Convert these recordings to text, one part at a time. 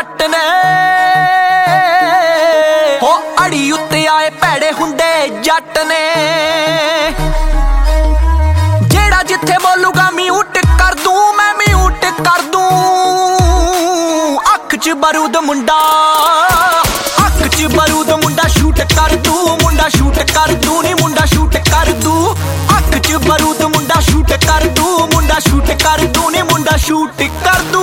जट ने हो अड़ी उत्ते आए भैड़े हुंदे जट ने जेड़ा जिथे बोलूगा म्यूट कर दूं मैं म्यूट कर दूं अख च बारूद मुंडा अख च बारूद मुंडा शूट कर दूं मुंडा शूट कर दूं नी मुंडा शूट कर दूं अख च बारूद मुंडा शूट कर दूं मुंडा शूट कर दूं नी मुंडा शूट कर दूं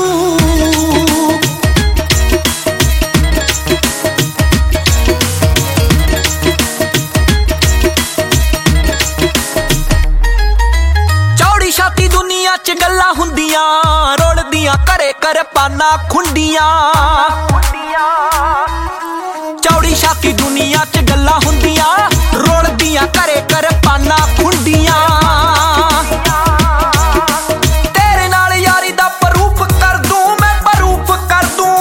दुनिया च गल्लां हुंदियां रोड़दियां घरे कर पाना खुंडियां चौड़ी छाती दुनिया च गल्लां हुंदियां रोड़दियां घरे कर पाना खुंडियां तेरे नाल यारी दा प्रूफ कर दूं मैं प्रूफ कर दूं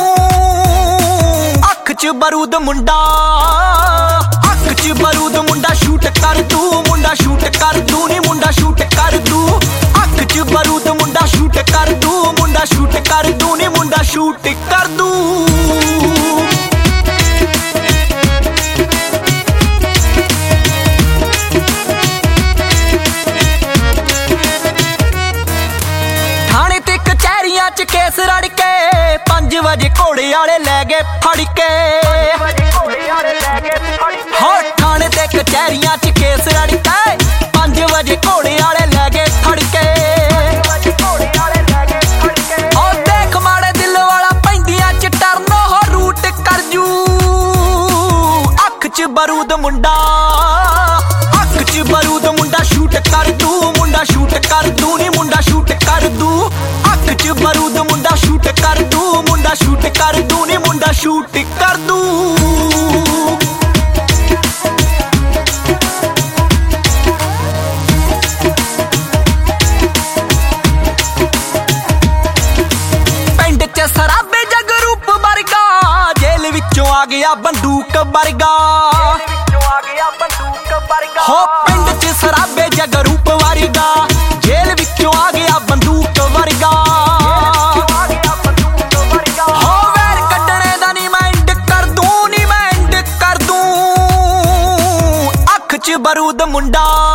अख च बारूद मुंडा अख च बारूद मुंडा शूट कर दूं मुंडा शूट कर दूं नी मुंडा शूट कर दूं बारूद मुंडा शूट कर दूं मुंडा शूट कर दूं नी मुंडा शूट कर दूं थाने ते कचहरियां च केस रड़ के 5 वजे घोड़े वाले लै गए फड़ के हो थाने ते कचहरियां च केस रड़ के 5 वजे घोड़े वाले लै गए फड़ के बारूद मुंडा अख च बारूद मुंडा शूट कर दूं मुंडा शूट कर दूं नी मुंडा शूट कर दूं अख च बारूद मुंडा शूट कर दूं मुंडा शूट कर दूं नी मुंडा शूट कर दूं पिंड च सराबे जगरूप वर्गा जेल विचों आ गया बंदूक वर्गा हो पिंड च सराबे जगरूप वर्गा जेल विचों आ गया बंदूक वर्गा हो वैर कड्डणे दा नी मैं एंड कर दूं नी मैं एंड कर दूं अख च बारूद मुंडा